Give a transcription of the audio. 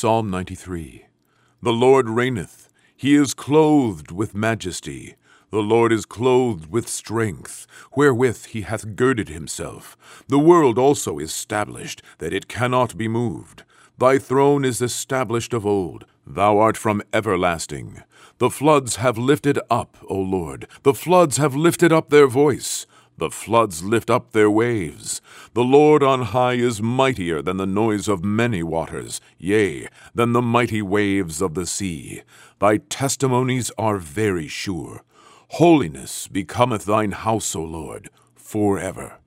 Psalm 93. The Lord reigneth. He is clothed with majesty. The Lord is clothed with strength, wherewith he hath girded himself. The world also is established, that it cannot be moved. Thy throne is established of old. Thou art from everlasting. The floods have lifted up, O Lord. The floods have lifted up their voice. The floods lift up their waves. The Lord on high is mightier than the noise of many waters, yea, than the mighty waves of the sea. Thy testimonies are very sure. Holiness becometh thine house, O Lord, forever.